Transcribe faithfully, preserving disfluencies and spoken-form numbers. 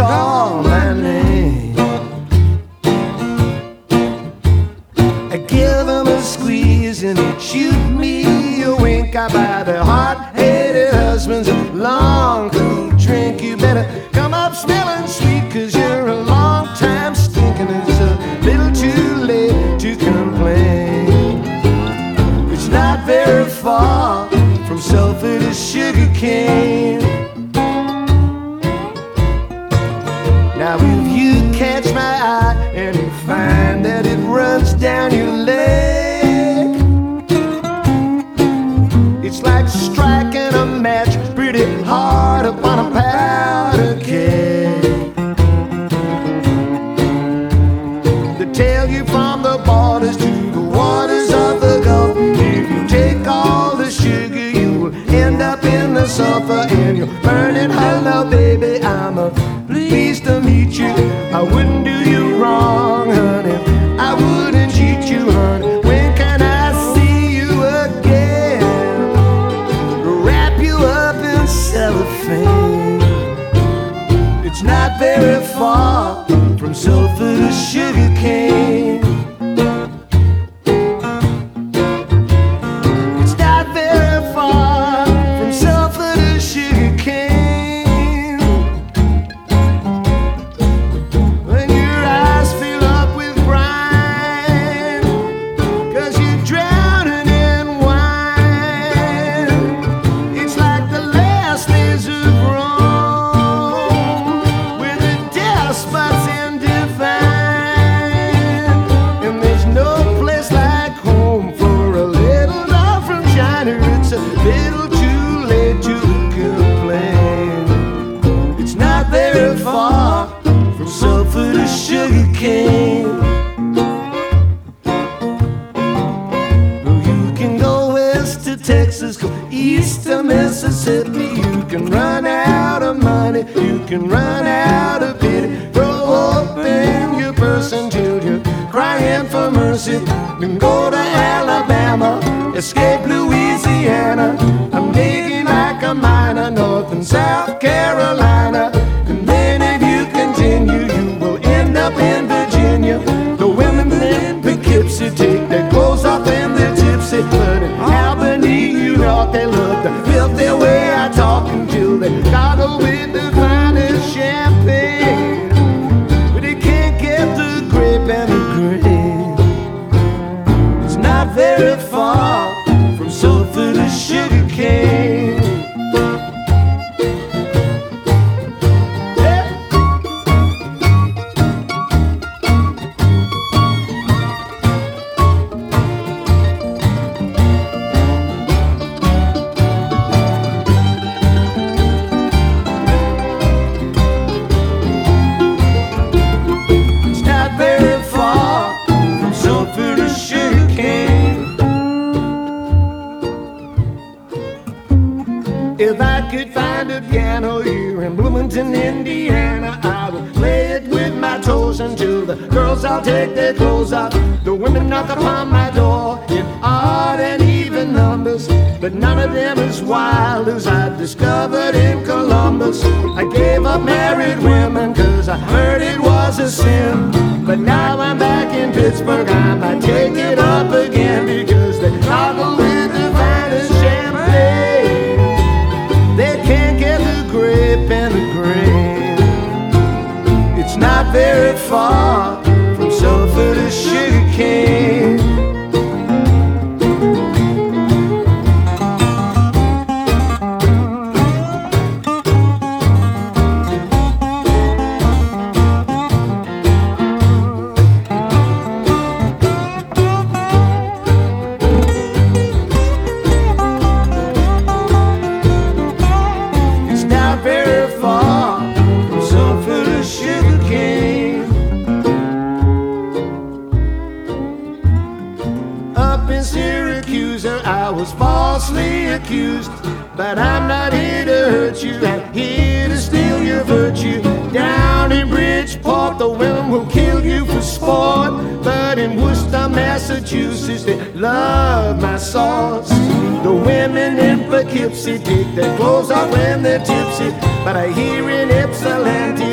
call my name. I give them a squeeze and they shoot me a wink. I buy their hot-headed husbands a long cool drink. You better come up smelling sweet, 'cause you're a long time stinking. It's a little too late to complain. It's not very far from sulfur to sugar cane. Now if you catch my eye and you find that it runs down your leg, it's like striking a match pretty hard upon a powder keg. They tell you from the borders to the waters of the Gulf, if you take all the sugar you will end up in the sulfur and you're burning. Hello baby, I'm a pleased to meet you. I wouldn't do you wrong, honey. I wouldn't cheat you, honey. When can I see you again? Wrap you up in cellophane. It's not very far from sulfur to sugar cane. It's not very far from sulfur to sugar cane. When your eyes fill up with brine, 'cause you're drowning in wine. It's like the last days of Rome, with the despots in divine. And there's no place like home for a little love from China. It's a little too late to complain. It's not very far from sulfur to sugar cane. You can go west to Texas, go east to Mississippi. You can run out of money, you can run out of pity. Throw open your purse until you're crying for mercy. Then go to Alabama, escape Louisiana. I'm digging like a miner, North and South Carolina. And then if you continue, you will end up in Virginia. The women in Poughkeepsie take their clothes off and they're tipsy. But in Albany, New York, they love the filthy way I talk until they goggle with the finest champagne. But they can't get the grape and the grape. It's not very far from sulfur to sugar cane. It's not very far from sulfur to sugar cane. If I could find a piano here in Bloomington, Indiana, I would play it with my toes until the girls all take their clothes off. The women knock upon my door in odd and even numbers, but none of them as wild as I discovered in Columbus. I gave up married women 'cause I heard it was a sin. But now I'm back in Pittsburgh, I might take it up again, because they goggle with the finest champagne. They can't get the grape and the grain. It's not very far from sulfur to sugar cane. It's not very far from sulfur to sugar cane. Up in Syracuse, I was falsely accused, but I'm not here to hurt you. I'm here to steal your virtue. Down in Bridgeport, the women will kill you for sport, but in Worcester, Massachusetts, they love my sauce. The women in Poughkeepsie take their clothes off when they're tipsy, but I hear in Ypsilanti